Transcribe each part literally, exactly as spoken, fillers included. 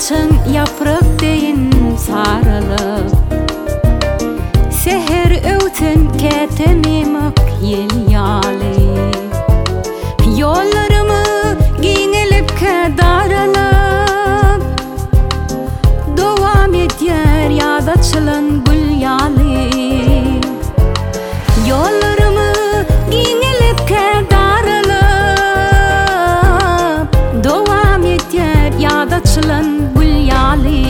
Açın yaprak deyin sarılıp, seher öğütün ketemimak yel yali. Yollarımı giyinilip kedarılıp, devam eder yada açılan gül yali. Yollarımı giyinilip kedarılıp, devam eder yada açılan gül yali.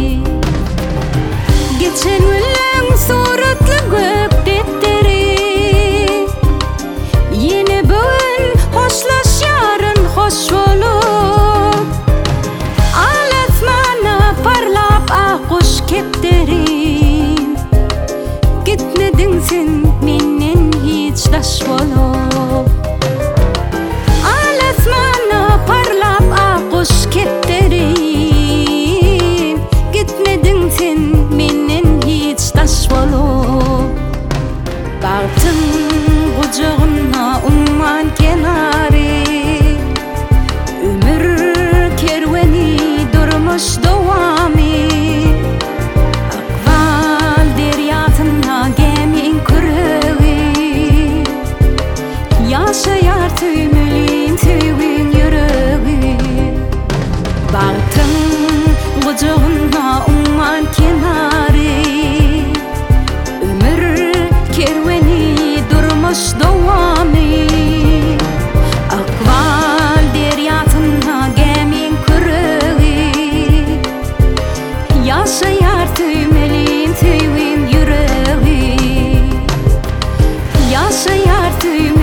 Geçen gülen suratlı göp defteri, yeni bugün hoşlaş yarın hoş olup, alasmana parlap akuş kepterim. Gitmedin sen menden hiç daş olup, alasmana parlap akuş kepterim. Gitmedin sen menden hiç daş olup, baktın kucağına umman kenarı. Ömür kerveni durmuş devamı, akval deryatına gemin küreği. Yaşayar tüymülüğün tüyün yüreği. Baktın kucağına umman kenarı, ömür kerveni durmuş devamı, akval deryatına gemin küreği. Yaşayar tüymeliğin tüyün yüreği. Yaşayar tüymeliğin